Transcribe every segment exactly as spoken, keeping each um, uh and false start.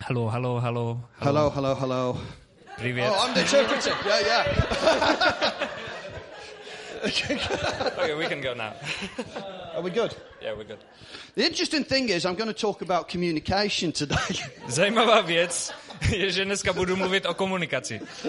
Halo, halo, halo. Hello, hello, hello. Привет. Oh, I'm the interpreter. Yeah, yeah. Okay, we can go now. Are we good? Yeah, we're good. The interesting thing is I'm going to talk about communication today. Zajímavá věc je, že dneska budu mluvit o komunikaci. um,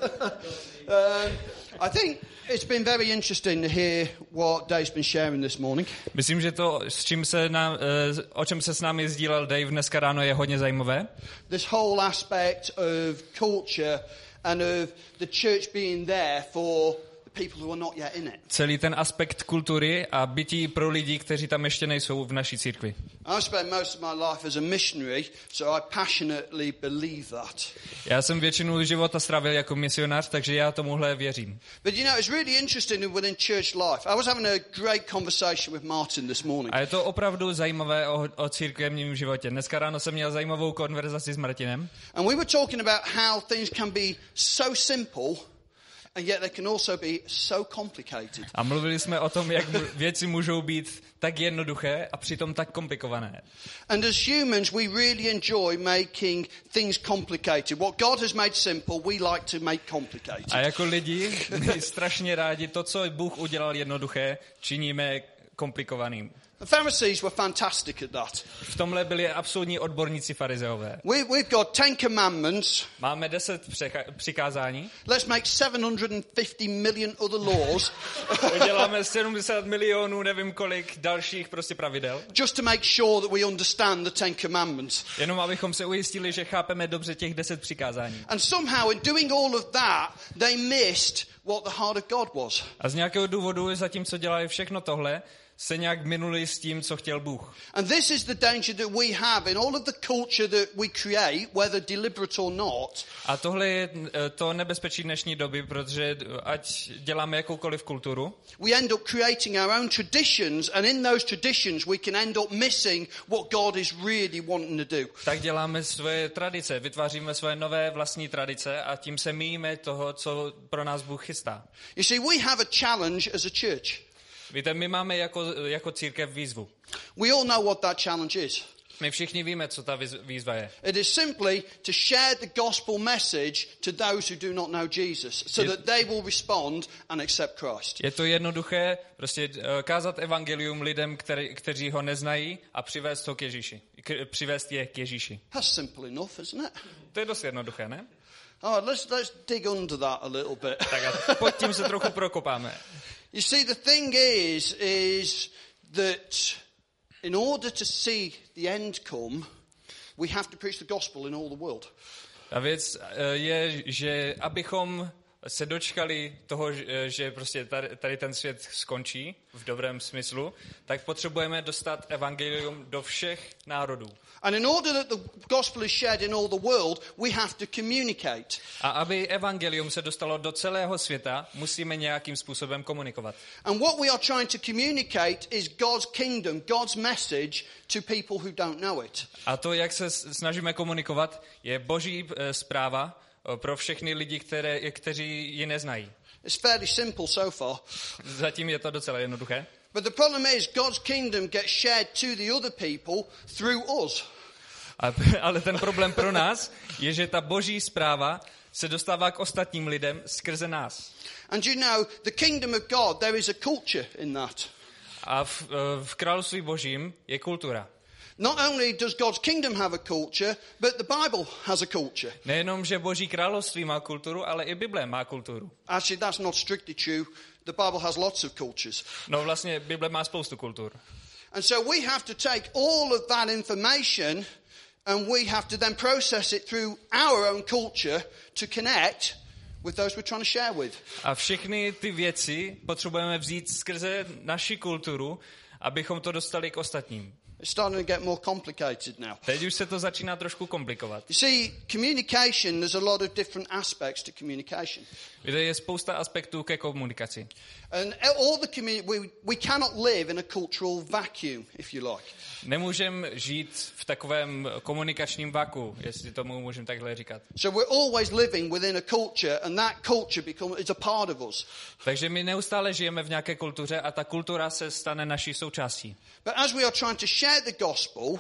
I think it's been very interesting to hear what Dave's been sharing this morning. Myslím, že to, s čím se nám, o čem se s námi sdílel Dave dneska ráno, je hodně zajímavé. This whole aspect of culture and of the church being there for people who are not yet in it. Celý ten aspekt kultury a bytí pro lidi, kteří tam ještě nejsou v naší církvi. I've spent most of my life as a missionary, so I passionately believe that. Já jsem většinu života strávil jako misionář, takže já tomuhle věřím. But you know, it's really interesting within church life. I was having a great conversation with Martin this morning. A je to opravdu zajímavé o, o církevním životě. Dneska ráno jsem měl zajímavou konverzaci s Martinem. And we were talking about how things can be so simple, and yet they can also be so complicated. A mluvili jsme o tom, jak věci můžou být tak jednoduché a přitom tak komplikované. And as humans, we really enjoy making things complicated. What God has made simple, we like to make complicated. A jako lidi, my strašně rádi to, co Bůh udělal jednoduché, činíme komplikovaným. The Pharisees were fantastic at that. V tomhle byli absolutní odborníci farizeové. We, we've got ten commandments. Máme deset přikázání. Let's make seven hundred fifty million other laws. Uděláme sedmdesát milionů, nevím kolik dalších prostě pravidel. Just to make sure that we understand the Ten Commandments. Jenom abychom se ujistili, že chápeme dobře těch deset přikázání. And somehow in doing all of that, they missed what the heart of God was. A z nějakého důvodu, zatímco dělali všechno tohle, se nějak minuli s tím, co chtěl Bůh. And this is the danger that we have in all of the culture that we create, whether deliberate or not. A tohle je to nebezpečí dnešní doby, protože ať děláme jakoukoliv kulturu, we end up creating our own traditions, and in those traditions we can end up missing what God is really wanting to do. Tak děláme svoje tradice, vytváříme svoje nové vlastní tradice a tím se míjíme toho, co pro nás Bůh chystá. You see, we have a challenge as a church. Víte, my máme jako, jako církev výzvu. We all know what that challenge is. My všichni víme, co ta výzva je. It is simply to share the gospel message to those who do not know Jesus, so that they will respond and accept Christ. Je to jednoduché, prostě kázat evangelium lidem, který, kteří ho neznají a přivést ho k Ježíši. K, přivést je k Ježíši. That's simple enough, isn't it? To je dost jednoduché, ne? Oh, let's let's dig under that a little bit. Tak a pod tím se trochu prokopáme. You see, the thing is, is that in order to see the end come, we have to preach the gospel in all the world. A věc je, že abychom se dočkali toho, že prostě tady, tady ten svět skončí v dobrém smyslu, tak potřebujeme dostat evangelium do všech národů. And in order that the gospel is shared in all the world, we have to communicate. A aby evangelium se dostalo do celého světa, musíme nějakým způsobem komunikovat. And what we are trying to communicate is God's kingdom, God's message to people who don't know it. A to, jak se snažíme komunikovat, je boží zpráva pro všechny lidi, které, kteří ji neznají. It's fairly simple so far. Zatím je to docela jednoduché. But the problem is God's kingdom gets shared to the other people through us. A, ale ten problém pro nás je, že ta boží zpráva se dostává k ostatním lidem skrze nás. And you know, the kingdom of God, there is a culture in that. A v, v království božím je kultura. Not only does God's kingdom have a culture, but the Bible has a culture. Nejenom, že boží království má kulturu, ale i Bible má kulturu. Actually, that's not strictly true. The Bible has lots of cultures. No vlastně Bible má spoustu kultur. And so we have to take all of that information and we have to then process it through our own culture to connect with those we're trying to share with. A všechny ty věci potřebujeme vzít skrze naši kulturu, abychom to dostali k ostatním. It's starting to get more complicated now. Teď už se to začíná trošku komplikovat. You see, communication, there's a lot of different aspects to communication. Víte, je spousta aspektů ke komunikaci. And all the communi- we, we cannot live in a cultural vacuum, if you like. Nemůžeme žít v takovém komunikačním vaku, jestli tomu můžeme takhle říkat. So we're always living within a culture, and that culture becomes is a part of us. Takže my neustále žijeme v nějaké kultuře a ta kultura se stane naší součástí. But as we are trying to share the gospel,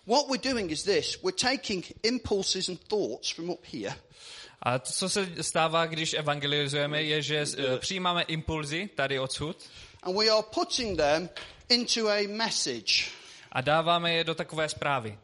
what we're doing is this. We're taking impulses and thoughts from up here. A to, co se stává, když evangelizujeme, je, že uh, přijímáme impulzy tady odsud and we are putting them into a message. A dáváme je do takové zprávy.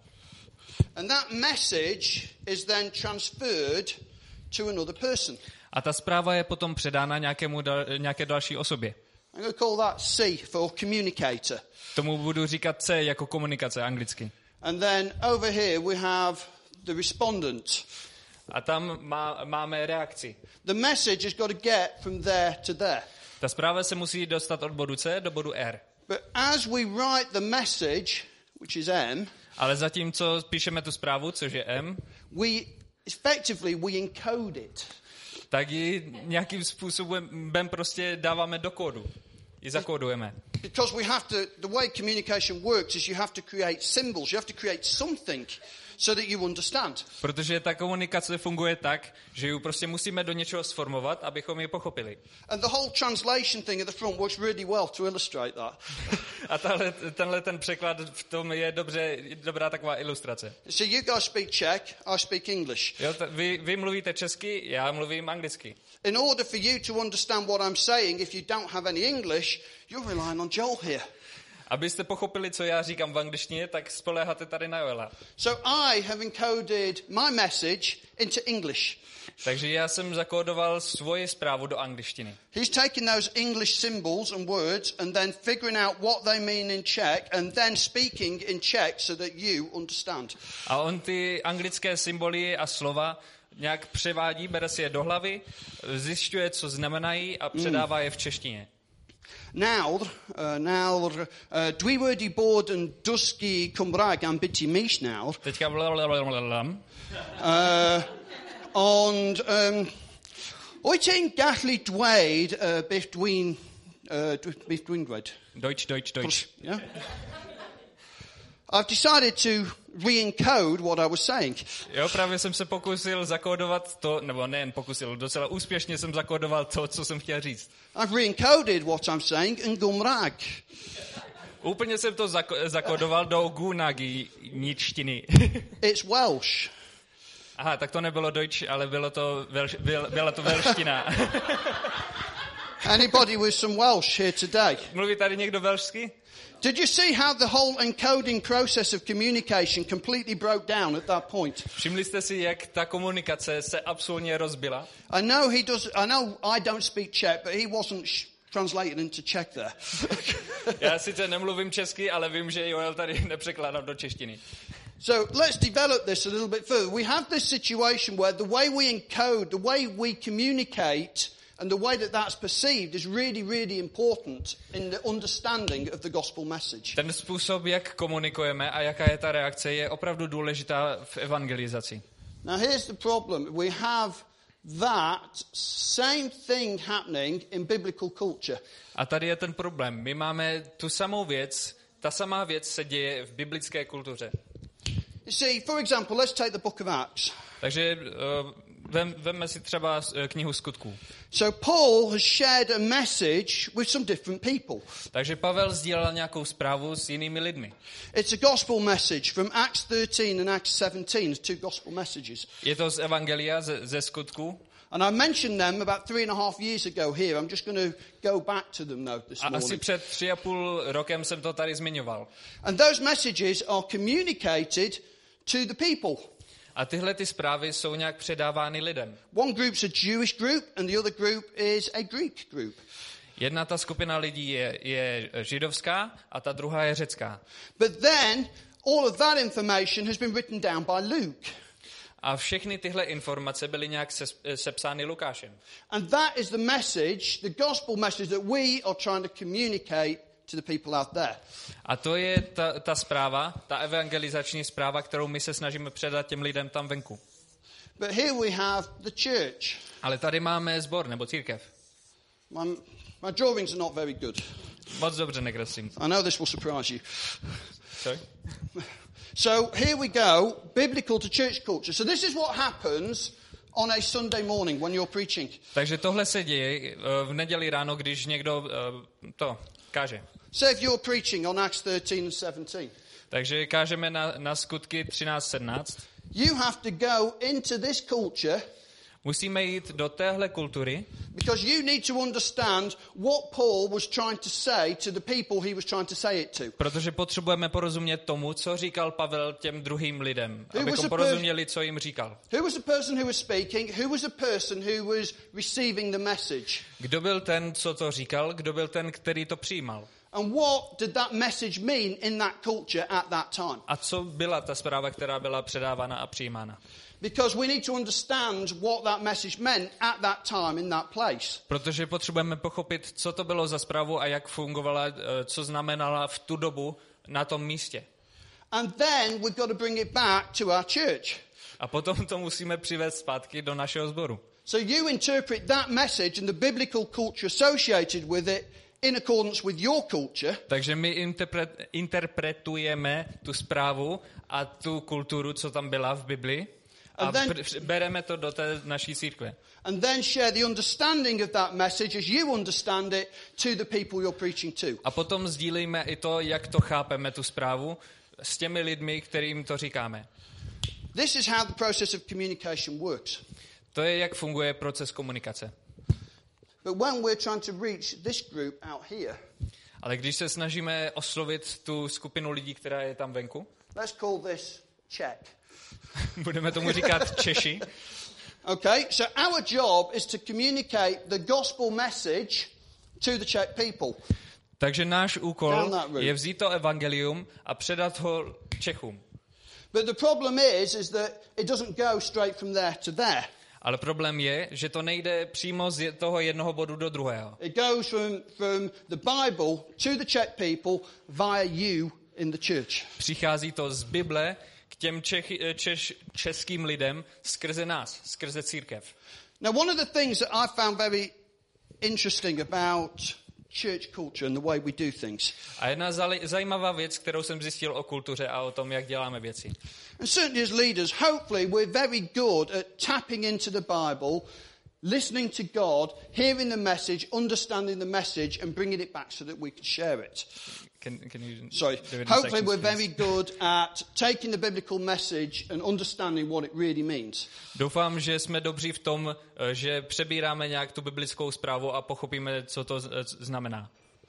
And that message is then transferred to another person. A ta zpráva je potom předána nějakému dal, nějaké další osobě. I'm going to call that C for communicator. Tomu budu říkat C jako komunikace anglicky. And then over here we have the respondent. A tam má, máme reakci. The message has got to get from there to there. Ta zpráva se musí dostat od bodu C do bodu R. But as we write the message, which is M, ale zatímco píšeme tu zprávu, což je M, we effectively we encode it. Tak ji nějakým způsobem prostě dáváme do kódu. Ji zakódujeme. Because we have to, the way communication works is you have to create symbols. You have to create something so that you understand. Protože ta komunikace funguje tak, že ji prostě musíme do něčeho sformovat, abychom ji pochopili. And the whole translation thing at the front works really well to illustrate that. A tahle, tenhle ten překlad v tom je dobře, dobrá taková ilustrace. So you guys speak Czech, I speak English. Jo, t- vy, vy mluvíte česky, já mluvím anglicky. In order for you to understand what I'm saying, if you don't have any English, you're relying on Joel here. Abyste pochopili, co já říkám v angličtině, tak spoléháte tady na Joela. So I have encoded my message into English. Takže já jsem zakódoval svoji zprávu do angličtiny. He's taken those English symbols and words and then figuring out what they mean in Czech and then speaking in Czech so that you understand. A on ty anglické symboly a slova nějak převádí, bere si je do hlavy, zjišťuje, co znamenají a předává je v češtině. Nawr, uh, nawr, uh, dwi wedi bod yn dysgu Cymraeg am biti mis nawr. Teďka blablabla. Uh, ond, um, wyt ti'n gallu dweud uh, beth dwi'n, uh, beth dwi'n dweud? Deutsch, Deutsch, Deutsch. Yeah? I've decided to re-encode what I was saying. Jo, právě jsem se pokusil zakódovat to, nebo nejen pokusil, docela úspěšně jsem zakódoval to, co jsem chtěl říct. I've re-encoded what I'm saying in Gymraeg. Úplně jsem to zako- zakódoval do gunaginičtiny. It's Welsh. Aha, tak to nebylo Deutsch, ale bylo to velš, byl, byla to velština. Anybody with some Welsh here today? Mluví tady někdo velšsky? Did you see how the whole encoding process of communication completely broke down at that point? Všimli jste si, jak ta komunikace se absolutně rozbila? I know he does. I know I don't speak Czech, but he wasn't sh- translated into Czech there. Já sice nemluvím česky, ale vím, že Joel tady nepřekládal do češtiny. So let's develop this a little bit further. We have this situation where the way we encode, the way we communicate, and the way that that's perceived is really, really important in the understanding of the gospel message. Ten způsob, jak komunikujeme a jaká je ta reakce, je opravdu důležitá v evangelizaci. Now here's the problem. We have that same thing happening in biblical culture. A tady je ten problém. My máme tu samou věc, ta samá věc se děje v biblické kultuře. You see, for example, let's take the book of Acts. Takže uh, vem, vemme si třeba knihu Skutků. So Paul has shared a message with some different people. Takže Pavel sdílel nějakou zprávu s jinými lidmi. It's a gospel message from Acts thirteen and Acts seventeen, two gospel messages. Je to z Evangelia, ze, ze Skutků. And I mentioned them about three and a half years ago here. I'm just going to go back to them now this A morning. asi před tři a půl rokem jsem to tady zmiňoval. And those messages are communicated to the people. A tyhle ty zprávy jsou nějak předávány lidem. One group's a Jewish group and the other group is a Greek group. Jedna ta skupina lidí je, je židovská a ta druhá je řecká. But then all of that information has been written down by Luke. A všechny tyhle informace byly nějak sepsány Lukášem. And that is the message, the gospel message that we are trying to communicate to the people out there. A to je ta, ta zpráva, ta evangelizační zpráva, kterou my se snažíme předat těm lidem tam venku. But here we have the church. Ale tady máme sbor nebo církev. My, my drawings are not very good. Moc dobře nekreslím. I know this will surprise you. Sorry? So here we go, biblical to church culture. So this is what happens on a Sunday morning when you're preaching. Takže tohle se děje v neděli ráno, když někdo to káže. Say if you're preaching on Acts thirteen and seventeen. Takže kážeme na, na skutky třináct sedmnáct. You have to go into this culture. Musíme jít do téhle kultury, because you need to understand what Paul was trying to say to the people he was trying to say it to. protože potřebujeme porozumět tomu, co říkal Pavel těm druhým lidem, Who was abychom a porozuměli, co jim říkal. Who was the person who was speaking? Who was the person who was receiving the message? Kdo byl ten, co to říkal, kdo byl ten, který to přijímal. And what did that message mean in that culture at that time? A co byla ta zpráva, která byla předávána a přijímána. Because we need to understand what that message meant at that time in that place. Protože potřebujeme pochopit, co to bylo za zprávu a jak fungovala, co znamenala v tu dobu na tom místě. And then we've got to bring it back to our church. A potom to musíme přivést zpátky do našeho sboru. So you interpret that message and the biblical culture associated with it in accordance with your culture. Takže my interpret, interpretujeme tu zprávu a tu kulturu, co tam byla v Biblii, a then, pr- bereme to do té naší církve. And then share the understanding of that message as you understand it to the people you're preaching to. A potom sdílíme i to, jak to chápeme, tu zprávu, s těmi lidmi, kterým to říkáme. This is how the process of communication works. To je, jak funguje proces komunikace. But when we're trying to reach this group out here, Ale když se snažíme oslovit tu skupinu lidí, která je tam venku, let's call this Czech. budeme tomu říkat Češi. Okay, so our job is to communicate the gospel message to the Czech people. Takže náš úkol je vzít to evangelium a předat ho Čechům. But the problem is, is that it doesn't go straight from there to there. Ale problém je, že to nejde přímo z toho jednoho bodu do druhého. It goes from, from the Bible to the Czech people via you in the church. Přichází to z Bible k těm Čech, češ, českým lidem skrze nás, skrze církev. Now, one of the things that I found very interesting about church culture and the way we do things. A jedna zajímavá věc, kterou jsem zjistil o kultuře a o tom, jak děláme věci. And certainly as leaders, hopefully we're very good at tapping into the Bible, listening to God, hearing the message, understanding the message and bringing it back so that we can share it. Can, can you Sorry. Hopefully we're very good at taking the biblical message and understanding what it really means. Doufám, že jsme dobří v tom, že přebíráme nějak tu biblickou zprávu a pochopíme, co to znamená.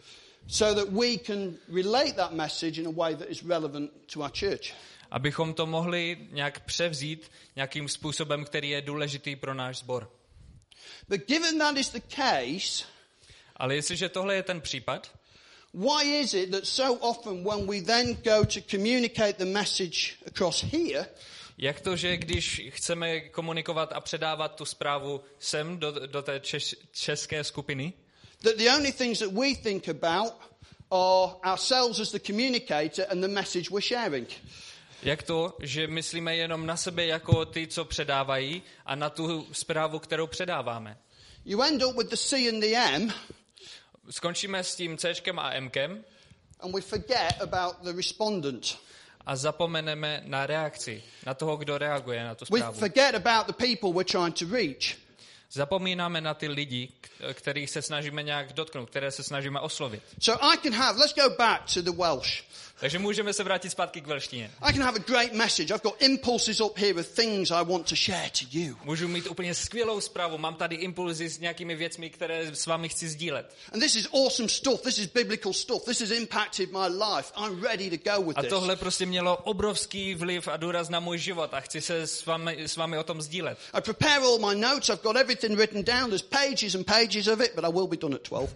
So that we can relate that message in a way that is relevant to our church. Abychom to mohli nějak převzít nějakým způsobem, který je důležitý pro náš sbor. But given that is the case, ale jestliže tohle je ten případ, why is it that so often when we then go to communicate the message across here, jak to, že když chceme komunikovat a předávat tu zprávu sem do, do té češ, české skupiny, that the only things that we think about are ourselves as the communicator and the message we're sharing? Jak to, že myslíme jenom na sebe jako ty, co předávají a na tu zprávu, kterou předáváme. You end up with the C and the M. Skončíme s tím Cčkem a Mkem. And we forget about the respondent. A zapomeneme na reakci, na toho, kdo reaguje na tu zprávu. We forget about the people we're trying to reach. Zapomínáme na ty lidi, kterých se snažíme nějak dotknout, které se snažíme oslovit. So I can have, let's go back to the Welsh. Takže můžeme se vrátit zpátky k velštině. I can have a great message. I've got impulses up here of things I want to share to you. Můžu mít úplně skvělou zprávu. Mám tady impulzy s nějakými věcmi, které s vámi chci sdílet. And this is awesome stuff. This is biblical stuff. This has impacted my life. I'm ready to go with this. A tohle prostě mělo obrovský vliv a důraz na můj život a chci se s vámi, s vámi o tom sdílet. I prepare all my notes. I've got everything written down. There's pages and pages of it, but I will be done at twelve.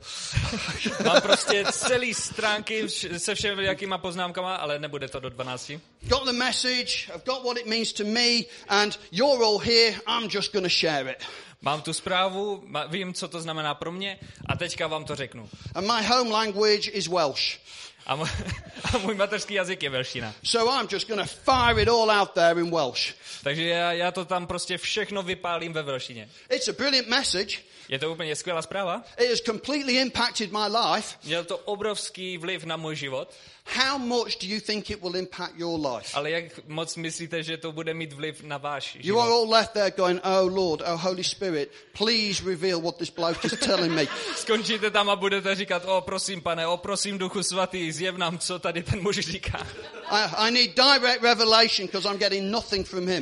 Mám prostě celý stránky se všemi jakýma poznámkama, ale nebude to do dvanácti. Got the message. I've got what it means to me, and you're all here. I'm just going to share it. Mám tu zprávu, vím, co to znamená pro mě a teďka vám to řeknu. And my home language is Welsh. A, m- a můj mateřský jazyk je velština. So I'm just going to fire it all out there in Welsh. Takže já, já to tam prostě všechno vypálím ve velštině. It's a brilliant message. Je to úplně skvělá zpráva. It has completely impacted my life. Měl to obrovský vliv na můj život. How much do you think it will impact your life? Ale jak moc myslíte, že to bude mít vliv na váš život? You are all left there going, oh Lord, oh Holy Spirit, please reveal what this bloke is telling me. Skončíte tam a budete říkat, o prosím pane, o prosím Duchu Svatý, zjev nám, co tady ten muž říká. I, I need direct revelation because I'm getting nothing from him.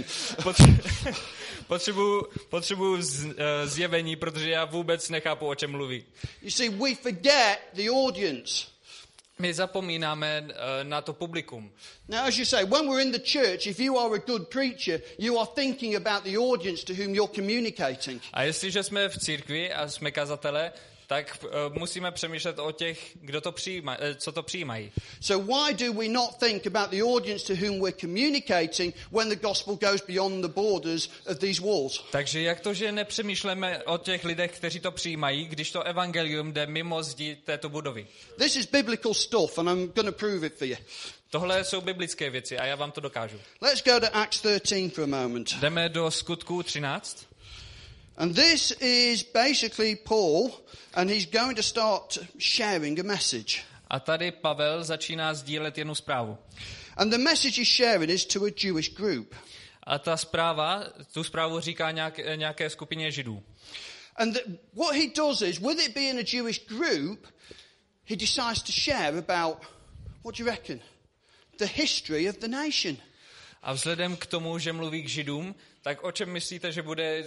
Potřebuju, potřebuju z, uh, zjevení, protože já vůbec nechápu, o čem mluví. You see, we forget the audience. My zapomínáme uh, na to publikum. Now, as you say, when we're in the church, if you are a good preacher, you are thinking about the audience to whom you're communicating. A jestliže jsme v církvi a jsme kazatele, tak uh, musíme přemýšlet o těch, kdo to přijíma, uh, co to přijímají. So why do we not think about the audience to whom we're communicating when the gospel goes beyond the borders of these walls? Takže jak to, že nepřemýšlíme o těch lidech, kteří to přijímají, když to evangelium jde mimo zdi této budovy? This is biblical stuff and I'm going to prove it for you. Tohle jsou biblické věci a já vám to dokážu. Let's go to Acts thirteen for a moment. Jdeme do Skutků třináct. And this is basically Paul, and he's going to start sharing a message. A tady Pavel začíná sdílet jednu zprávu. And the message he's sharing is to a Jewish group. A ta zpráva, tu zprávu říká nějak, nějaké skupině Židů. And the, what he does is, with it being a Jewish group, he decides to share about, what do you reckon, the history of the nation. A vzhledem k tomu, že mluví k Židům, tak o čem myslíte, že bude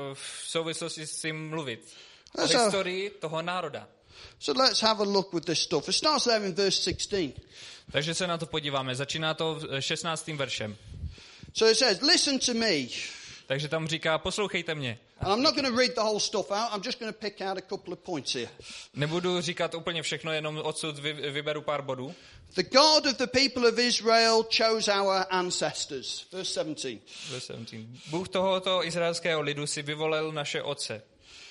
v souvislosti s tím mluvit? O So- historii toho národa. So let's have a look with this stuff. It starts there in verse sixteen. Takže se na to podíváme. Začíná to šestnáctým veršem. So it says, listen to me. Takže tam říká, poslouchejte mě. And I'm not going to read the whole stuff out. I'm just going to pick out a couple of points here. Nebudu říkat úplně všechno, jenom odsud vy, vyberu pár bodů. The God of the people of Israel chose our ancestors. Verse seventeen. Verse sedmnáct. Bůh tohoto izraelského lidu si vyvolil naše otce.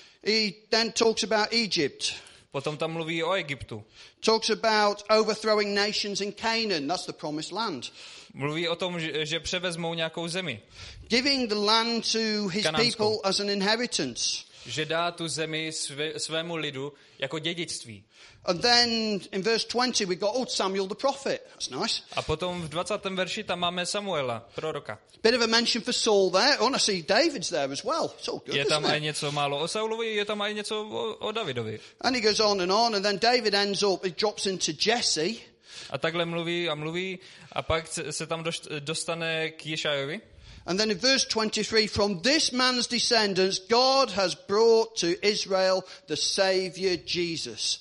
He then talks about Egypt. Potom tam mluví o Egyptu. Talks about overthrowing nations in Canaan. That's the promised land. Mluví o tom, že, že převezmou nějakou zemi. Giving the land to his Kanánskou. people as an inheritance. Že dá tu zemi své, svému lidu jako dědictví. And then in verse twenty we got old Samuel the prophet. That's nice. A potom v dvacátém verši tam máme Samuela, proroka. Bit of a mention for Saul there. Oh, and I see David's there as well. It's all good, Je tam isn't i it? něco málo o Saulovi, je tam i něco o, o Davidovi. And he goes on and on, and then David ends up, he drops into Jesse. A takhle mluví a mluví a pak se tam dostane k Ješajovi. And then in verse twenty-three, from this man's descendants, God has brought to Israel the Saviour Jesus.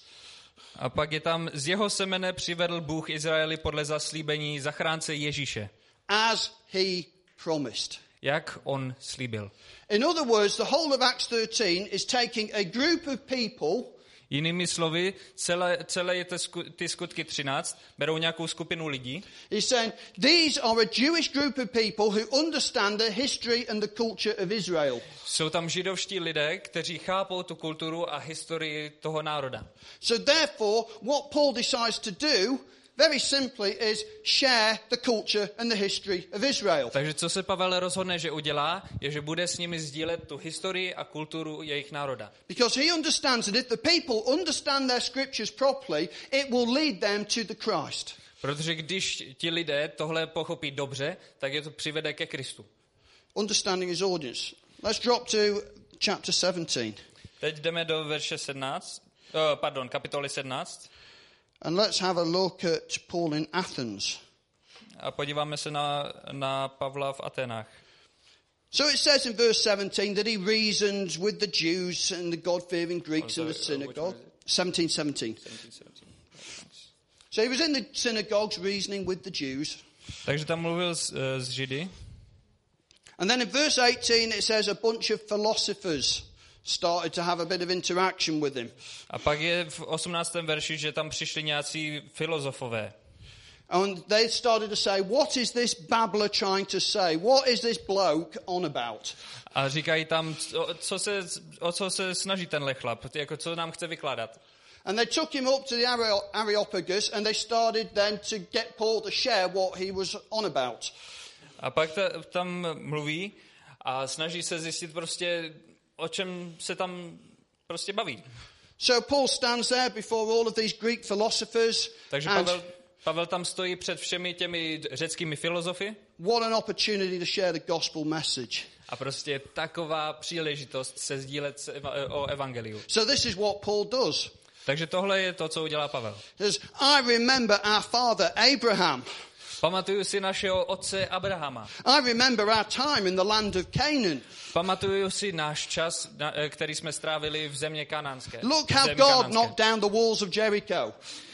A pak je tam, z jeho semene přivedl Bůh Izraeli podle zaslíbení zachránce Ježíše. As he promised. Jak on slíbil. In other words, the whole of Acts thirteen is taking a group of people. Jinými slovy, celé, celé ty, sku, ty skutky třináct berou nějakou skupinu lidí. He's saying these are a Jewish group of people who understand the history and the culture of Israel. Jsou tam židovští lidé, kteří chápou tu kulturu a historii toho národa. So therefore, what Paul decides to do, very simply, is share the culture and the history of Israel. Takže co se Pavel rozhodne, že udělá, je, že bude s nimi sdílet tu historii a kulturu jejich národa. Because he understands that if the people understand their scriptures properly, it will lead them to the Christ. Protože když ti lidé tohle pochopí dobře, tak je to přivede ke Kristu. Understanding his audience. Let's drop to chapter seventeen. Teď jdeme do verše sedmnáct, uh, pardon, kapitoly sedmnáct. And let's have a look at Paul in Athens. A podíváme se na, na Pavla v Atenách. So it says in verse seventeen that he reasons with the Jews and the God-fearing Greeks Oh, in the sorry, uh, which one synagogue. is it? seventeen seventeen. So he was in the synagogues reasoning with the Jews. Takže tam mluvil s, uh, s Židy. And then in verse eighteen it says a bunch of philosophers started to have a bit of interaction with him. A pak je v osmnáctém verši, že tam přišli nějací filozofové. And they started to say, what is this babbler trying to say? What is this bloke on about? A říkají tam, co, co se, o co se snaží tenhle chlap, jako co nám chce vykládat. And they took him up to the Areopagus and they started then to get Paul to share what he was on about. A pak ta, tam mluví a snaží se zjistit prostě, o čem se tam prostě baví. So Paul stands there before all of these Greek philosophers. Takže and Pavel, Pavel tam stojí před všemi těmi řeckými filozofy. what an opportunity to share the gospel message. A prostě taková příležitost se sdílet o evangeliu. So this is what Paul does. Takže tohle je to, co udělá Pavel. Says, I remember our father Abraham. Pamatuju si našeho otce Abrahama. I remember our time in the land of Canaan. Pamatuju si náš čas, který jsme strávili v země kanánské. Look how God knocked down the walls of Jericho.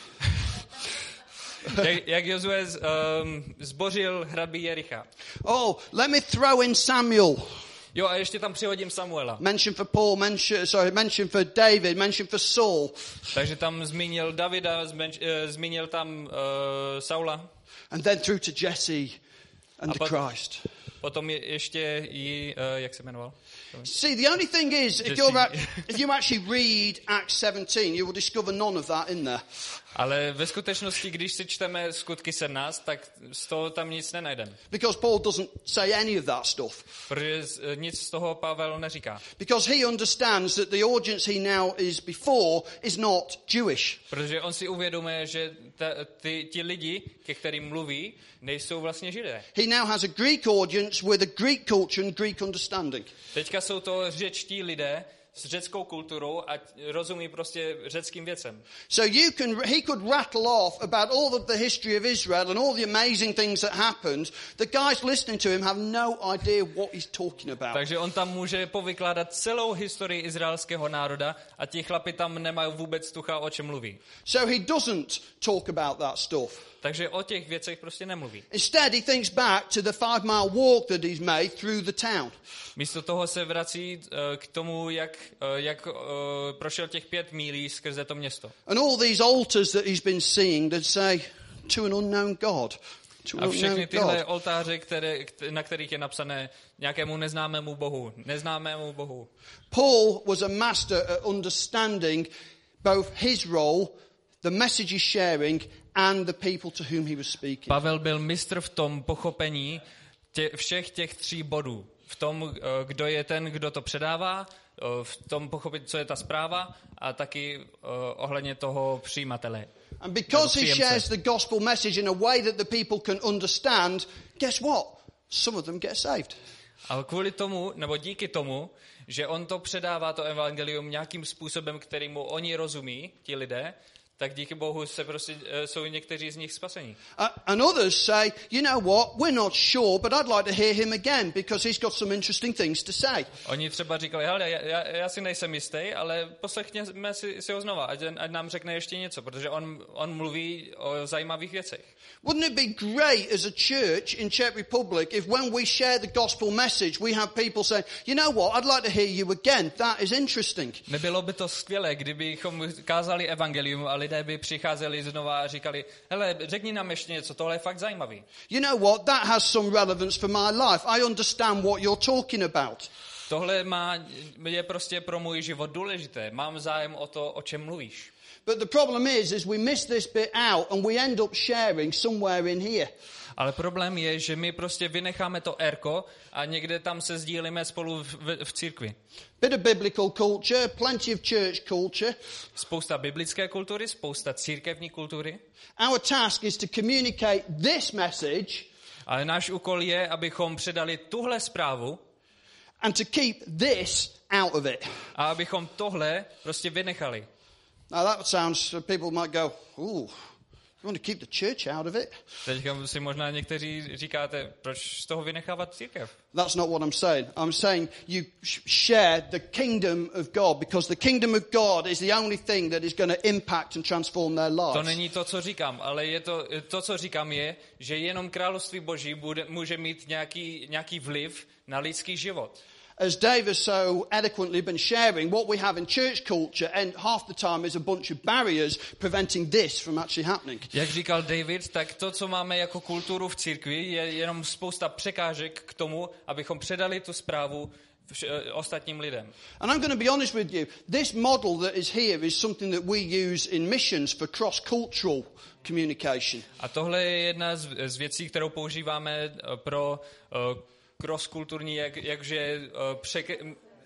jak, jak Jozue um, zbořil hradby Jericha. Oh, let me throw in Samuel. Jo, a ještě tam přihodím Samuela. Mention for Paul, mention, sorry, mention for David, mention for Saul. Takže tam zmínil Davida, zmenš, uh, zmínil tam uh, Saula. And then through to Jesse and a the pot, Christ. Potom je, ještě jí, uh, jak se jmenoval? See, the only thing is, if, you're at, if you actually read Acts seventeen, you will discover none of that in there. Ale ve skutečnosti, když si čteme Skutky sedmnáct, tak z toho tam nic nenajdeme. Because Paul doesn't say any of that stuff. Protože nic z toho Pavel neříká. Because he understands that the audience he now is before is not Jewish. Protože on si uvědomuje, že ta, ty, ti lidi, ke kterým mluví, nejsou vlastně Židé. He now has a Greek audience with a Greek culture and Greek understanding. Teďka jsou to řečtí lidé s řeckou kulturou a rozumí prostě řeckým věcem. So you can, he could rattle off about all of the history of Israel and all the amazing things that happened. The guys listening to him have no idea what he's talking about. Takže on tam může povykládat celou historii izraelského národa a ti chlapi tam nemají vůbec tucha, o čem mluví. So he doesn't talk about that stuff. Takže o těch věcech prostě nemluví. Instead, he thinks back to the five-mile walk that he's made through the town. Místo toho se vrací uh, k tomu, jak, uh, jak uh, prošel těch pět mílí skrze to město. And all these altars that he's been seeing that say to an unknown God. To an a všechny unknown tyhle God. oltáře, které, na kterých je napsané nějakému neznámému bohu, neznámému bohu. Paul was a master at understanding both his role, the message he's sharing, and the people to whom he was speaking. Pavel byl mistr v tom pochopení tě, všech těch tří bodů. V tom, kdo je ten, kdo to předává, v tom pochopit, co je ta zpráva, a taky uh, ohledně toho přijímatele. And because he shares the gospel message in a way that the people can understand, guess what? Some of them get saved. A kvůli tomu, nebo díky tomu, že on to předává, to evangelium, nějakým způsobem, kterýmu oni rozumí, ti lidé, tak díky Bohu se prostě, jsou někteří z nich spasení. Uh, and others say, you know what, we're not sure, but I'd like to hear him again because he's got some interesting things to say. Oni třeba říkali, hele, já, já si nejsem jistý, ale poslechněme si, si ho znova, ať, ať nám řekne ještě něco, protože on, on mluví o zajímavých věcech. Wouldn't it be great as a church in Czech Republic if when we share the gospel message we have people say, you know what, I'd like to hear you again, that is interesting. Nebylo by to skvělé, kdybychom kázali evangelium a lidé by přicházeli znova a říkali, hele, řekni nám ještě něco, tohle je fakt zajímavý. You know what, that has some relevance for my life. I understand what you're talking about. Tohle má, je prostě pro můj život důležité. Mám zájem o to, o čem mluvíš. But the problem is, is we miss this bit out and we end up sharing somewhere in here. Ale problém je, že my prostě vynecháme to erko a někde tam se sdílíme spolu v, v, v církvi. Bit of biblical culture, plenty of church culture. Spousta biblické kultury, spousta církevní kultury. Our task is to communicate this message. Ale náš úkol je, abychom předali tuhle zprávu and to keep this out of it. A abychom tohle prostě vynechali. Now that sounds, people might go, ooh, you want to keep the church out of it? Teďka si možná někteří říkáte, proč z toho vynechávat církev? That's not what I'm saying. I'm saying you share the kingdom of God because the kingdom of God is the only thing that is going to impact and transform their lives. To není to, co říkám, ale je to, to, co říkám je, že jenom království Boží bude, může mít nějaký, nějaký vliv na lidský život. As Dave has so eloquently been sharing, what we have in church culture and half the time is a bunch of barriers preventing this from actually happening. Jak říkal David, tak to, co máme jako kulturu v církvi, je jenom spousta překážek k tomu, abychom předali tu zprávu ostatním lidem. And I'm going to be honest with you, this model that is here is something that we use in missions for cross-cultural communication. A tohle je jedna z, z věcí, kterou používáme pro uh, cross-kulturní, jak, jakže uh, přek,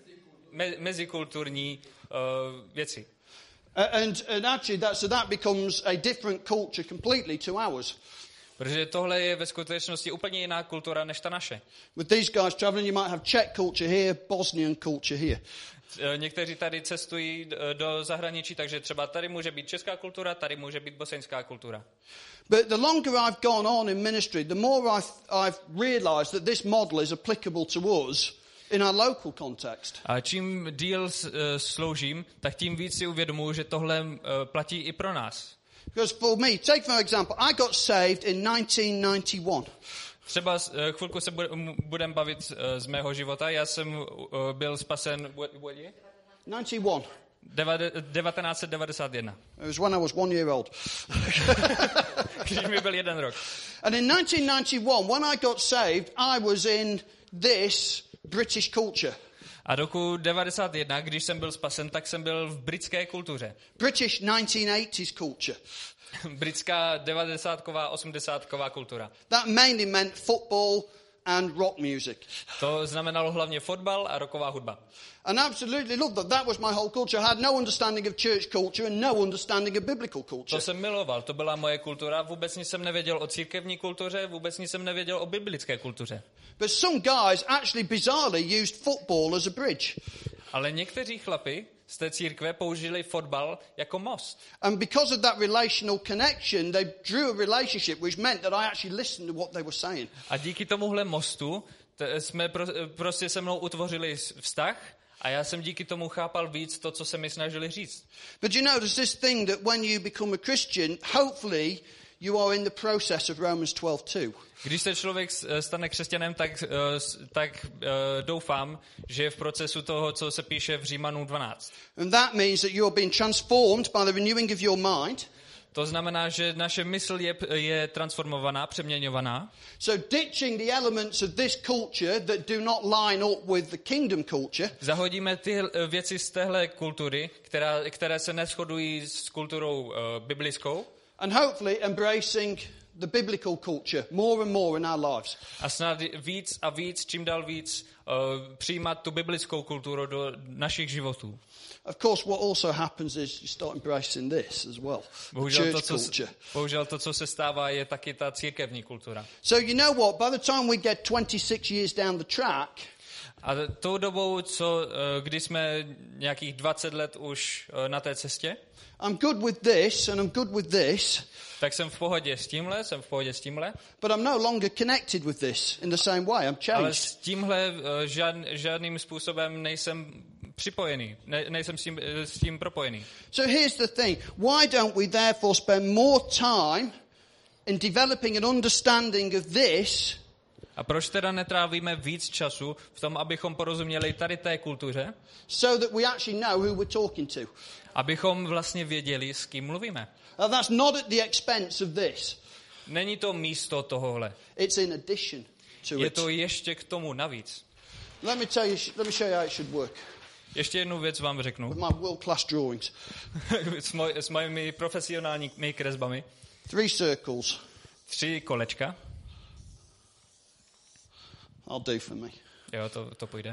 me, mezikulturní uh, věci. Uh, and, and actually that, so that becomes a different culture completely to ours. Protože tohle je ve skutečnosti úplně jiná kultura než ta naše. With these guys traveling, you might have Czech culture here, Bosnian culture here. Někteří tady cestují do zahraničí, takže třeba tady může být česká kultura, tady může být bosanská kultura. But the longer I've gone on in ministry, the more I've, I've realized that this model is applicable to us in our local context. A čím díl uh, sloužím, tak tím víc si uvědomuji, že tohle uh, platí i pro nás. Because for me, take for example, I got saved in nineteen ninety-one. Třeba uh, chvilku se budeme bavit uh, z mého života. Já jsem uh, byl spasen what, what year? ninety-one. devatenáct set devadesát jedna. It was when I was one year old. Když mi byl jeden rok. And in nineteen ninety-one, when I got saved, I was in this British culture. A roku devadesát jedna, když jsem byl spasen, tak jsem byl v britské kultuře. British nineteen eighties culture. Britská devadesátková, osmdesátková kultura. That mainly meant football and rock music. To znamenalo hlavně fotbal a rocková hudba. And I absolutely loved that. That was my whole culture. I had no understanding of church culture and no understanding of biblical culture. To jsem miloval, to byla moje kultura. Vůbec nic jsem nevěděl o církevní kultuře, vůbec nic jsem nevěděl o biblické kultuře. But some guys actually bizarrely used football as a bridge. Ale někteří chlapi z té církve použili fotbal jako most. And because of that relational connection, they drew a relationship which meant that I actually listened to what they were saying. A díky tomuhle mostu t- jsme pro, prostě se mnou utvořili vztah a já jsem díky tomu chápal víc to, co se mi snažili říct. But you know, there's this thing that when you become a Christian, hopefully you are in the process of Romans twelve two. Když se člověk stane křesťanem, tak, tak doufám, že je v procesu toho, co se píše v Římanům dvanáct. And that means that you are being transformed by the renewing of your mind. To znamená, že naše mysl je, je transformovaná, přeměňovaná. So ditching the elements of this culture that do not line up with the kingdom culture. Zahodíme ty věci z téhle kultury, která, které se neshodují s kulturou uh, biblickou. And hopefully embracing the biblical culture more and more in our lives. A snad víc a víc, čím dál víc, uh, přijímat tu biblickou kulturu do našich životů. Of course, what also happens is you start embracing this as well. Bohužel to, co, bohužel to, co se stává, je taky ta církevní kultura. So you know what? By the time we get twenty-six years down the track, a tou dobou, co, když jsme nějakých dvacet let už na té cestě, I'm good with this and I'm good with this. Tak jsem v pohodě s tímhle, jsem v pohodě s tímhle. But I'm no longer connected with this in the same way. I'm changed. Ale s tímhle žád, žádným způsobem nejsem připojený, ne, nejsem s tím, s tím propojený. So here's the thing. Why don't we therefore spend more time in developing an understanding of this? A proč teda netrávíme víc času v tom, abychom porozuměli tady té kultuře? So that we actually know who we're talking to. Abychom vlastně věděli, s kým mluvíme. Now that's not at the expense of this. Není to místo tohohle. It's in addition to it. Je to ještě k tomu navíc. Let me tell you, let me show you how it should work. Ještě jednu věc vám řeknu. With my world class drawings. s, moj, s mojimi profesionálními kresbami. Three circles. Tři kolečka. I'll do for me. Jo, to, to půjde.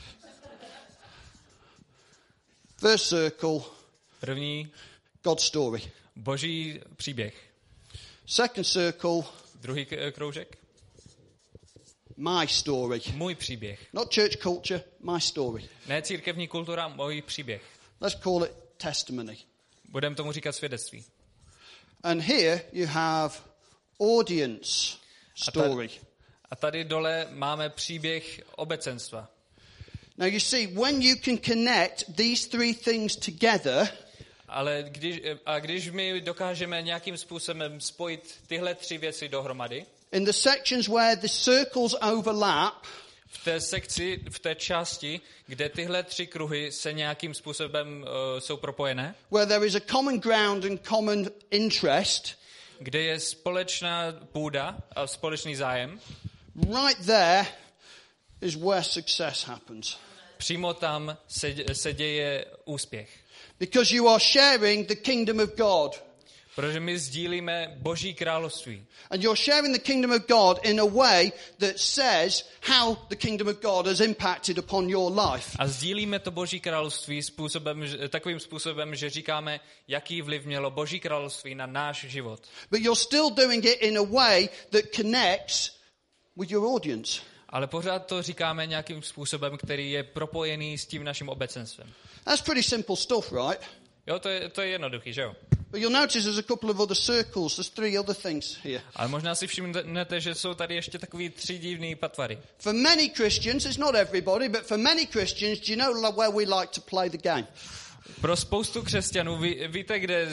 First circle. První. God's story. Boží příběh. Second circle. Druhý k- kroužek. My story. Můj příběh. Not church culture, my story. Ne církevní kultura, můj příběh. Let's call it testimony. Budeme tomu říkat svědectví. And here you have audience story. A tady dole máme příběh obecenstva. Now you see, when you can connect these three things together, ale když, a když my dokážeme nějakým způsobem spojit tyhle tři věci dohromady, in the sections where the circles overlap, v té sekci, v té části, kde tyhle tři kruhy se nějakým způsobem uh, jsou propojené, where there is a common ground and common interest, kde je společná půda a společný zájem, right there is where success happens. Přímo tam se, se děje úspěch. Because you are sharing the kingdom of God. Protože my sdílíme Boží království. And you're sharing the kingdom of God in a way that says how the kingdom of God has impacted upon your life. A sdílíme to Boží království způsobem, takovým způsobem, že říkáme, jaký vliv mělo Boží království na náš život. But you're still doing it in a way that connects with your audience. Ale pořád to říkáme nějakým způsobem, který je propojený s tím naším obecenstvem. That's pretty simple stuff, right? Jo, to je, to je jednoduchý, že jo? But you'll notice there's a couple of other circles. There's three other things here. Ale možná si všimnete, že jsou tady ještě takový tři divný patvary. For many Christians, it's not everybody, but for many Christians, do you know where we like to play the game? Pro spoustu křesťanů, ví, víte, kde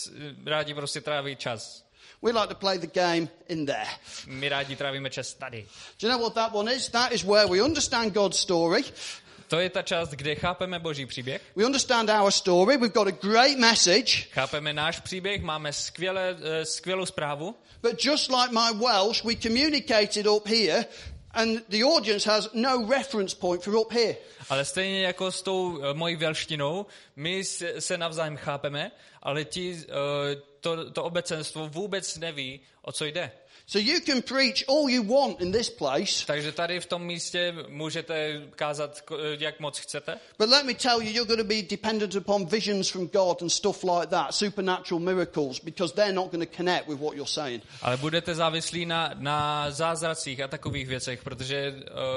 rádi prostě tráví čas? We like to play the game in there. My rádi trávíme čas tady. Do you know what that one is? That is where we understand God's story. To je ta část, kde chápeme Boží příběh. We understand our story. We've got a great message. Chápeme náš příběh, máme skvělé, skvělou zprávu. But just like my Welsh, we communicate it up here, and the audience has no reference point for up here. Ale stejně jako s tou mojí velštinou, my se navzájem chápeme, ale ti, to, to obecenstvo vůbec neví, o co jde. So you can preach all you want in this place. Takže tady v tom místě můžete kázat, jak moc chcete. But let me tell you, you're going to be dependent upon visions from God and stuff like that, supernatural miracles, because they're not going to connect with what you're saying. Ale budete závislí na, na zázracích a takových věcech, protože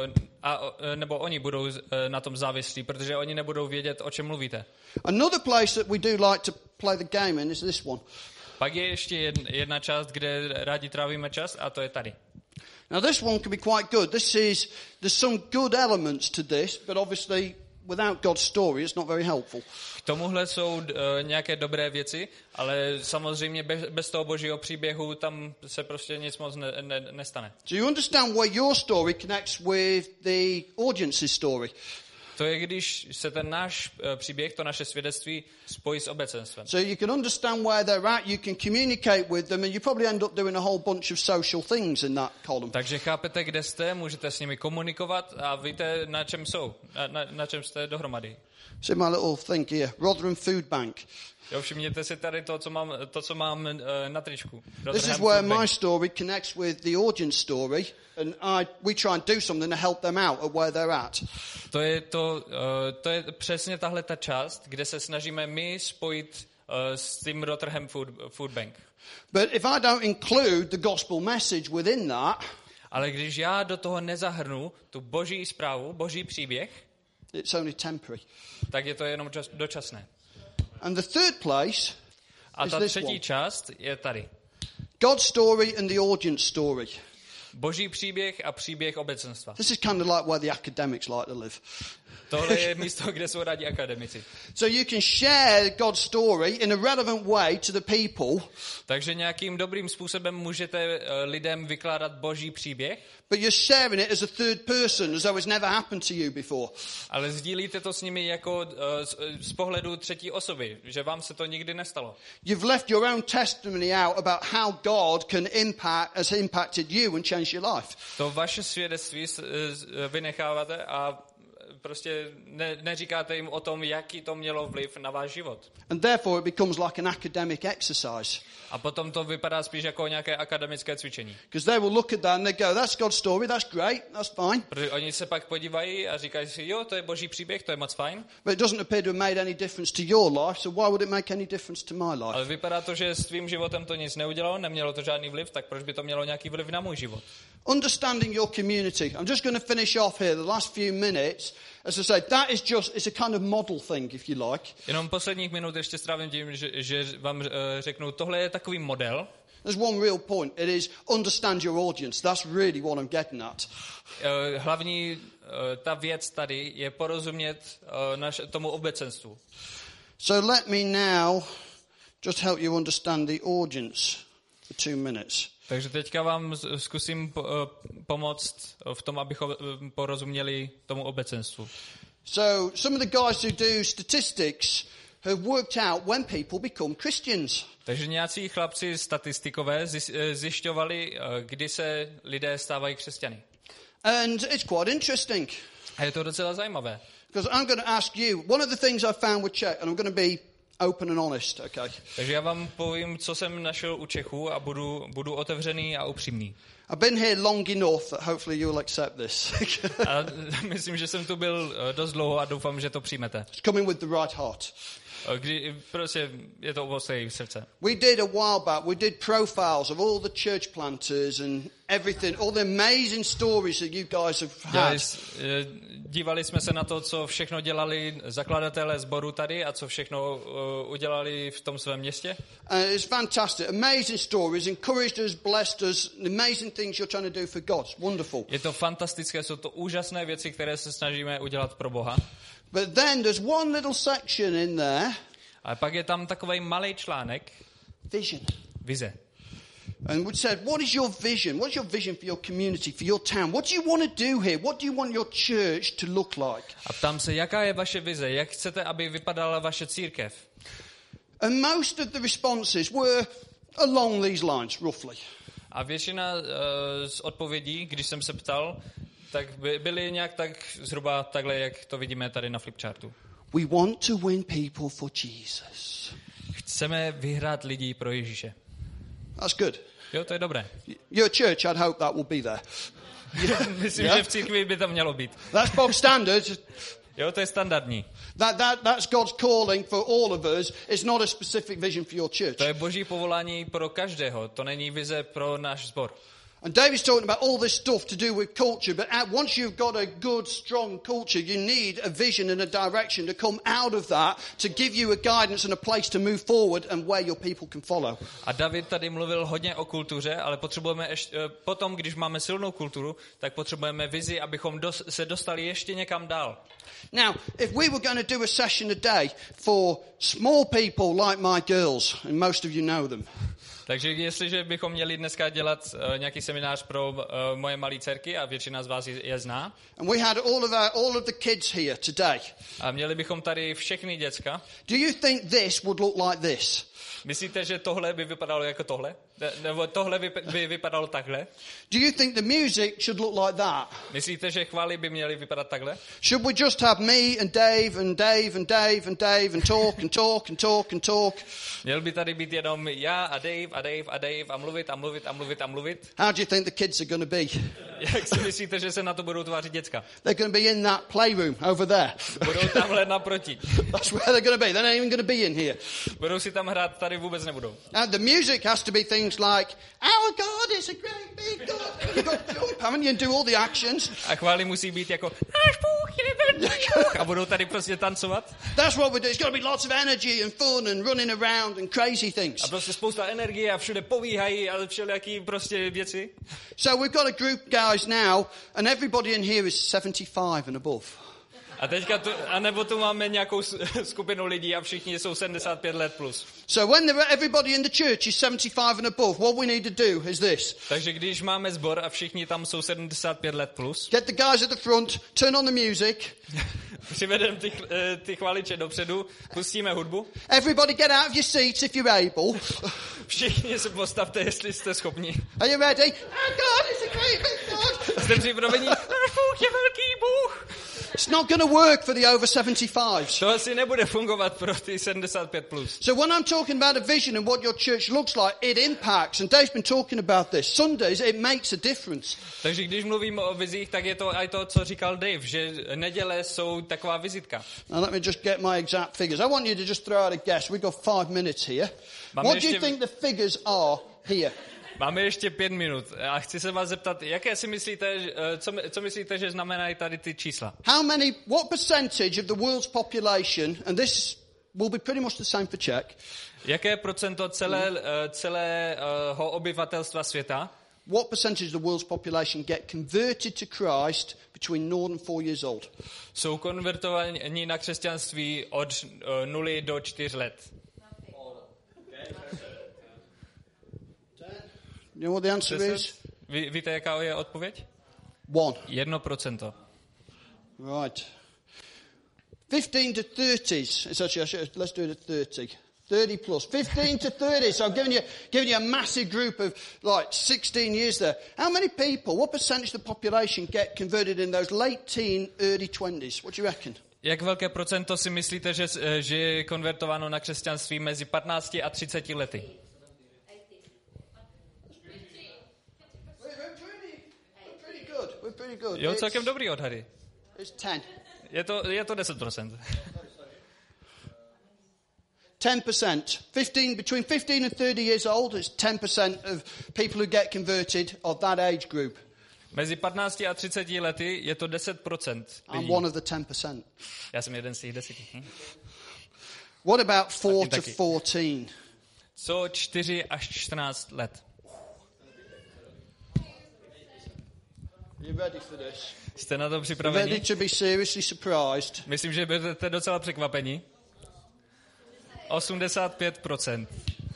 a, nebo oni budou na tom závislí, protože oni nebudou vědět, o čem mluvíte. Another place that we do like to play the game in is this one. Pak je ještě jedna část, kde rádi trávíme čas, a to je tady. Now this one can be quite good. This is, there's some good elements to this, but obviously without God's story it's not very helpful. K tomuhle jsou uh, nějaké dobré věci, ale samozřejmě bez, bez toho Božího příběhu tam se prostě nic moc ne, ne, nestane. So you understand where your story connects with the audience's story. To je, když se ten náš příběh, to naše svědectví spojí s obecenstvem. So you can understand where they're at, you can communicate with them, and you probably end up doing a whole bunch of social things in that column. Takže chápete, kde jste, můžete s nimi komunikovat a víte, na čem jsou, na, na, na čem jste dohromady. See my little thing here, Rotherham Food Bank. Jo, všimněte si tady to, co mám, to, co mám uh, na tričku. This is where my story connects with the audience story, and I, we try and do something to help them out at where they're at. To je, to, uh, to je přesně tahle ta část, kde se snažíme my spojit uh, s tím Rotherham Food, Food Bank. But if I don't include the gospel message within that, ale když já do toho nezahrnu tu boží zprávu, boží příběh, it's only temporary. Tak je to jenom čas, dočasné. And the third place a is ta this třetí one. část je tady. God's story and the audience story. Boží příběh a příběh obecenstva. This is kind of like where the academics like to live. Tohle je místo, kde jsou rádi akademici. So you can share God's story in a relevant way to the people. Takže nějakým dobrým způsobem můžete lidem vykládat boží příběh. But you're sharing it as a third person, as though it's never happened to you before. Ale sdílíte to s nimi jako uh, z, z pohledu třetí osoby, že vám se to nikdy nestalo. You've left your own testimony out about how God can impact, has impacted you and changed your life. To vaše svědectví vynecháváte a prostě ne, neříkáte jim o tom, jaký to mělo vliv na váš život. And therefore it becomes like an academic exercise. A potom to vypadá spíš jako nějaké akademické cvičení. Because they will look at that and they go, that's God's story, that's great, that's fine. Protože oni se pak podívají a říkají si, jo, to je boží příběh, to je moc fajn. But it doesn't appear to have made any difference to your life, so why would it make any difference to my life? Ale vypadá to, že s tvým životem to nic neudělalo, nemělo to žádný vliv, tak proč by to mělo nějaký vliv na můj život? Understanding your community. I'm just going to finish off here the last few minutes. As I said, that is just, it's a kind of model thing, if you like. Jenom posledních minut ještě strávím tím, že, že vám uh, řeknu, tohle je takový model. There's one real point. It is understand your audience. That's really what I'm getting at. Uh, hlavní uh, ta věc tady je porozumět uh, naš, tomu obecenstvu. So let me now just help you understand the audience for two minutes. Takže teďka vám zkusím pomoct v tom, abychom porozuměli tomu obecenstvu. So some of the guys who do statistics have worked out when people become Christians. Takže nějací chlapci statistikové zjišťovali, kdy se lidé stávají křesťany. And it's quite interesting. A je to docela zajímavé. Because I'm going to ask you, one of the things I found with Czech, and I'm going to be open and honest, okay? Takže já vám povím, co jsem našel u Čechů a budu, budu otevřený a upřímný. I've been here long enough that hopefully you'll accept this. A myslím, že jsem tu byl dost dlouho a doufám, že to přijmete. It's coming with the right heart. Kdy, prostě je to ovoce srdce. We did a while back, we did profiles of all the church planters and everything, all the amazing stories that you guys have had. Dívali jsme se na to, co všechno dělali zakladatelé sboru tady a co všechno uh, udělali v tom svém městě. Uh, it's fantastic. Amazing stories, encouraged us, blessed us, amazing things you're trying to do for God. It's wonderful. Je to fantastické, jsou to úžasné věci, které se snažíme udělat pro Boha. But then there's one little section in there. A pak je tam takový malý článek. Vision. Vize. And we said, what is your vision? What is your vision for your community, for your town? What do you want to do here? What do you want your church to look like? A ptám se, jaká je vaše vize? Jak chcete, aby vypadala vaše církev? And most of the responses were along these lines, roughly. A většina uh, z odpovědí, když jsem se ptal, tak by, byly nějak tak zhruba takhle, jak to vidíme tady na flipchartu. We want to win people for Jesus. Chceme vyhrát lidi pro Ježíše. That's good. Jo, to je dobré. Your church, I'd hope that will be there. Myslím, Yeah? že v církvi by to mělo být. That's bog standard. Jo, to je standardní. That, that, that's God's calling for all of us. It's not a specific vision for your church. To je boží povolání pro každého. To není vize pro náš sbor. And David's talking about all this stuff to do with culture, but once you've got a good, strong culture, you need a vision and a direction to come out of that to give you a guidance and a place to move forward and where your people can follow. A David tady mluvil hodně o kultuře, ale potřebujeme ještě, potom, když máme silnou kulturu, tak potřebujeme vizi, abychom dos, se dostali ještě někam dál. Now, if we were going to do a session a day for small people like my girls, and most of you know them. Takže jestliže bychom měli dneska dělat uh, nějaký seminář pro uh, moje malé dcerky a většina z vás je, je zná. And we had all of our, all of the kids here today. A měli bychom tady všechny děcka. Do you think this would look like this? Myslíte, že tohle by vypadalo jako tohle? Ne, nebo tohle by, by vypadalo takhle? Do you think the music should look like that? Myslíte, že chvály by měly vypadat takhle? Should we just have me and Dave and Dave and Dave and Dave and talk and talk and talk and talk? Měl by tady být jenom já a Dave a Dave a Dave a mluvit a mluvit a mluvit a mluvit? How do you think the kids are going to be? Jak si myslíte, že se na to budou tvářit děcka? They're going to be in that playroom over there. Budou tamhle naproti. That's where they're going to be. They're not even going to be in here. Budou si tam hrát, tady vůbec nebudou. And the music has to be things like, our God is a great big God. You've got to jump, haven't you, and do all the actions. A chvály musí být jako náš Bůh je velký Bůh. A budou tady prostě tancovat. That's what we do. It's got to be lots of energy and fun and running around and crazy things. A prostě spousta energie a všude povíhají a všelijaký prostě věci. So we've got a group guys now, and everybody in here is seventy-five and above. A teďka tu, a nebo tu máme nějakou skupinu lidí a všichni jsou sedmdesát pět let plus. So when there, everybody in the church is seventy-five and above, what we need to do is this. Takže když máme sbor a všichni tam jsou sedmdesát pět let plus. Get the guys at the front, turn on the music. Přivedeme ty, ty chvaliče dopředu, pustíme hudbu. Everybody get out of your seats if you're able. Všichni se postavte, jestli jste schopni. Are you ready? Our God is a great big God. Jste připraveni? Náš Bůh je velký Bůh. It's not going to work for the over seventy-fives. To asi nebude fungovat pro ty sedmdesát pět plus. So when I'm talking about a vision and what your church looks like, it impacts, and Dave's been talking about this. Sundays, it makes a difference. Takže když mluvím o vizích, tak je to i to, co říkal Dave, že neděle jsou taková vizitka. Now let me just get my exact figures. I want you to just throw out a guess. We've got five minutes here. Máme What do ještě... you think the figures are here? Máme ještě pět minut a chci se vás zeptat, jaké si myslíte, co, co myslíte, že znamenají tady ty čísla? How many, what percentage of the world's population, and this will be pretty much the same for Czech. Jaké procento celé, mm. celého obyvatelstva světa? What percentage of the world's population get converted to Christ between zero and four years old? Jsou konvertovaní na křesťanství od nuly do čtyř let. You know what the answer is? Ví, víte, jaká je odpověď? One. Jedno procento. Right. Fifteen to thirties. It's actually, should, let's do it at thirty. Thirty plus. Fifteen to thirty. So I'm giving you, giving you a massive group of like sixteen years there. How many people? What percentage of the population get converted in those late teen, early twenties? What do you reckon? Jak velké procento si myslíte, že, že je konvertováno na křesťanství mezi patnácti a třiceti lety? Jo, celkem dobrý odhady. Je to, je to deset procent. ten percent. fifteen, between fifteen and thirty years old, it's ten percent of people who get converted of that age group. Mezi patnácti a třiceti lety je to deset procent. I'm one of the ten percent. Já jsem jeden z těch deseti. Hm? What about four to fourteen? Co čtyři až čtrnáct let? You ready for this? Jste na to připraveni? Ready to be seriously surprised? Myslím, že budete docela překvapení. osmdesát pět procent.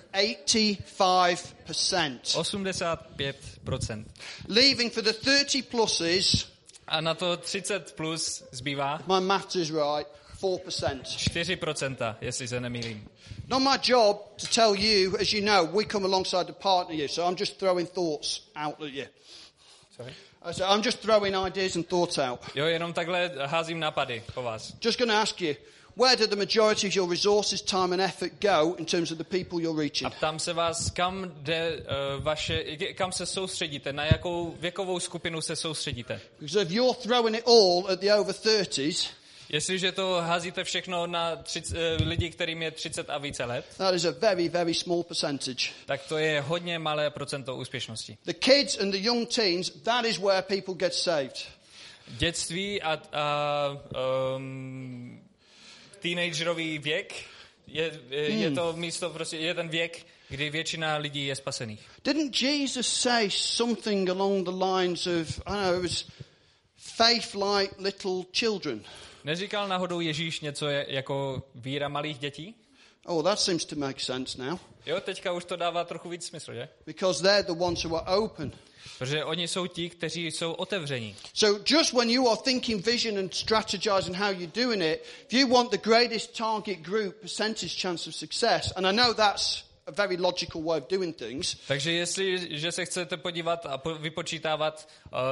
eighty-five percent. osmdesát pět procent. Leaving for the thirty pluses. A na to třicet plus zbývá. My maths is right. four percent. čtyři procenta, jestli se nemýlím. Not my job to tell you, as you know, we come alongside to partner you, so I'm just throwing thoughts out at you. Sorry? So I'm just throwing ideas and thoughts out. Jo, jenom takhle házím nápady po vás. Just going to ask you, where do the majority of your resources, time and effort go in terms of the people you're reaching? A ptám se vás, kam jde uh, vaše, kam se soustředíte, na jakou věkovou skupinu se soustředíte? Because if you're throwing it all at the over thirties, jestliže to házíte všechno na třicet, uh, lidi, kterým je třicet a více let, that is a very, very small percentage. Tak to je hodně malé procento úspěšnosti. The kids and the young teens, that is where people get saved. Dětství a, a um, teenagerový věk je, je, hmm. je to místo, prostě je ten věk, kdy většina lidí je spasených. Didn't Jesus say something along the lines of, I don't know, it was faith like little children? Neříkal náhodou Ježíš něco jako víra malých dětí? Oh, that seems to make sense now. Jo, teďka už to dává trochu víc smysl, že? Because they're the ones who are open. Protože oni jsou ti, kteří jsou otevření. So just when you are thinking vision and strategizing how you're doing it, if you want the greatest target group percentage chance of success, and I know that's a very logical way of doing things. Takže jestli že se chcete podívat a vypočítávat,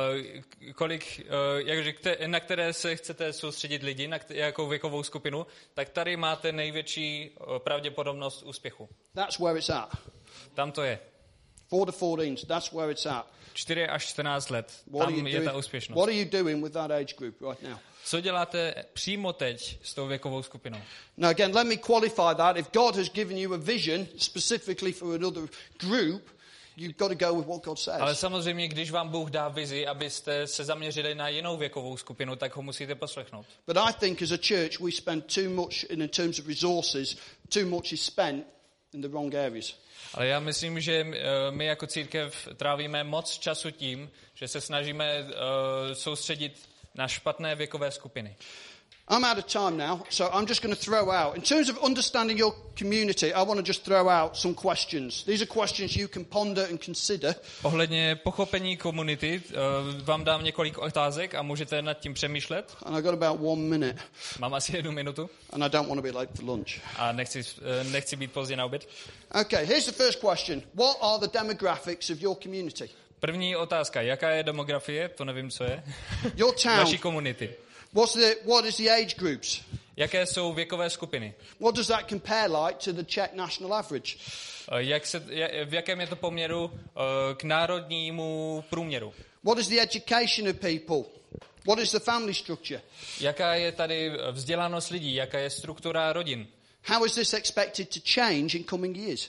uh, kolik, uh, jakže, na které se chcete soustředit lidi, na jakou věkovou skupinu, tak tady máte největší uh, pravděpodobnost úspěchu. That's where it's at. Tam to je. four to fourteen, that's where it's at. čtyři až čtrnáct let. Tam je ta úspěšnost. What are you doing with that age group right now? Co děláte přímo teď s tou věkovou skupinou? Now again, let me qualify that. If God has given you a vision specifically for another group, you've got to go with what God says. Ale samozřejmě, když vám Bůh dá vizi, abyste se zaměřili na jinou věkovou skupinu, tak ho musíte poslechnout. But I think as a church we spend too much in terms of resources, too much is spent in the wrong areas. Ale já myslím, že my jako církev trávíme moc času tím, že se snažíme uh, soustředit na špatné věkové skupiny. I'm out of time now, so I'm just going to throw out. In terms of understanding your community, I want to just throw out some questions. These are questions you can ponder and consider. Ohledně pochopení komunity uh, vám dám několik otázek a můžete nad tím přemýšlet. And I got about one minute. Mám asi jednu minutu. And I don't want to be late for lunch. A nechci, uh, nechci být pozdě na oběd. Okay, here's the first question. What are the demographics of your community? První otázka. Jaká je demografie? To nevím, co je. Your town. Vaší komunity. What's the, what is the age groups? Jaké jsou věkové skupiny? What does that compare like to the Czech national average? Jak se, v jakém je to poměru k národnímu průměru? What is the education of people? What is the family structure? Jaká je tady vzdělanost lidí? Jaká je struktura rodin? How is this expected to change in coming years?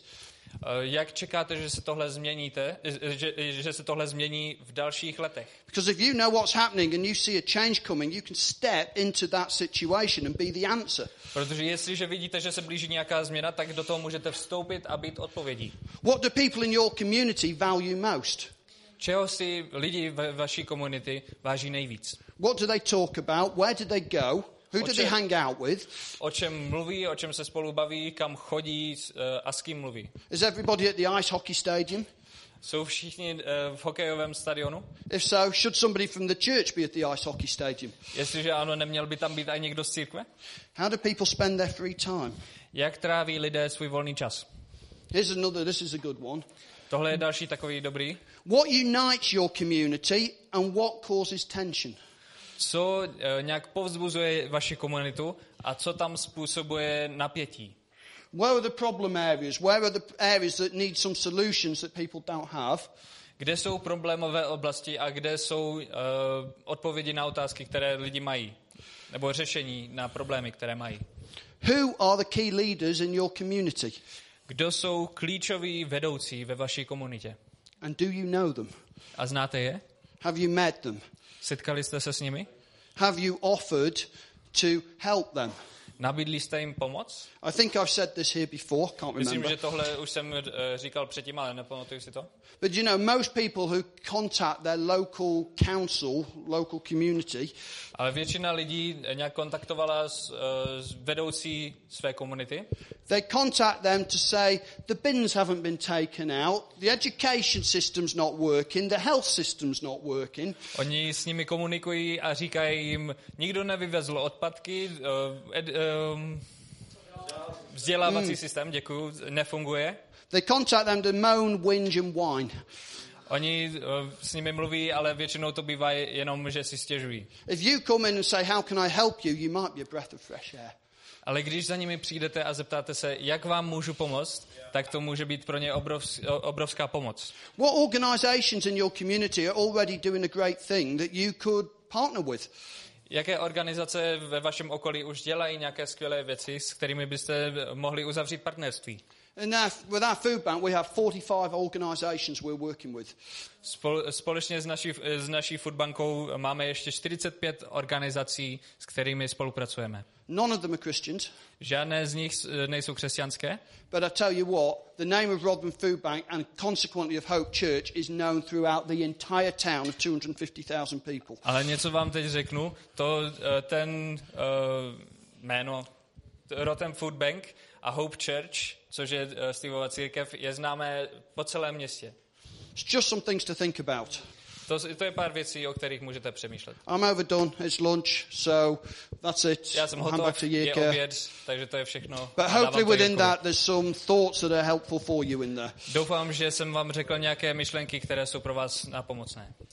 Jak čekáte, že se tohle změníte, že, že se tohle změní v dalších letech? Because if you know what's happening and you see a change coming, you can step into that situation and be the answer. Protože jestliže vidíte, že se blíží nějaká změna, tak do toho můžete vstoupit a být odpovědí. What do people in your community value most? Čeho si lidi ve vaší komunity váží nejvíc? What do they talk about? Where do they go? Who do they hang out with? O čem mluví, o čem se spolu baví, kam chodí uh, a s kým mluví? Is everybody at the ice hockey stadium? Jsou všichni uh, v hokejovém stadionu? If so, should somebody from the church be at the ice hockey stadium? Jestliže ano, neměl by tam být i někdo z církve? How do people spend their free time? Jak tráví lidé svůj volný čas? Here's another, this is a good one. Tohle je další takový dobrý. What unites your community and what causes tension? co uh, nějak povzbuzuje vaši komunitu a co tam způsobuje napětí. Where are the problem areas? Where are the areas that need some solutions that people don't have? Kde jsou problémové oblasti a kde jsou uh, odpovědi na otázky, které lidi mají? Nebo řešení na problémy, které mají? Who are the key leaders in your community? Kdo jsou klíčoví vedoucí ve vaší komunitě? And do you know them? A znáte je? Have you met them? Setkali jste se s nimi? Have you offered to help them? Nabídli jste jim pomoc? I think I've said this here before, can't Myslím, remember. že tohle už jsem uh, říkal předtím, ale nepamatuju si to. But you know, most people who contact their local council, local community, Ale většina lidí nějak kontaktovala s, uh, s vedoucí své komunity. they contact them to say the bins haven't been taken out, the education system's not working, the health system's not working. Oni s nimi komunikují a říkají jim, nikdo nevyvezl odpadky, uh, ed, um, vzdělávací Hmm. systém, děkuju, nefunguje. They contact them to moan, whinge and whine. Oni uh, s nimi mluví, ale většinou to bývá jenom, že si stěžují. If you come in and say, how can I help you, you might be a breath of fresh air. Ale když za nimi přijdete a zeptáte se, jak vám můžu pomoct, tak to může být pro ně obrovs, obrovská pomoc. What organisations in your community are already doing a great thing that you could partner with? Jaké organizace ve vašem okolí už dělají nějaké skvělé věci, s kterými byste mohli uzavřít partnerství? And now, with our food bank, we have forty-five organisations we're working with. Spol, společně s naší, s naší foodbankou máme ještě čtyřicet pět organizací, s kterými spolupracujeme. None of them are Christians. Žádné z nich nejsou křesťanské, But I tell you what, the name of Rodman Food Bank and consequently of Hope Church is known throughout the entire town of two hundred fifty thousand people. ale něco vám teď řeknu, to eh, ten uh, jméno Rotem Food Bank a Hope Church, což je uh, Steveova církev, je známé po celém městě. It's just some things to think about. To, to je pár věcí, o kterých můžete přemýšlet. I'm overdone, it's lunch, so that's it. Já jsem I'll hand back hotov, to je Jirka. oběd, takže to je všechno. But A dávám hopefully to within Jirkovi. that there's some thoughts that are helpful for you in there. Doufám, že jsem vám řekl nějaké myšlenky, které jsou pro vás nápomocné.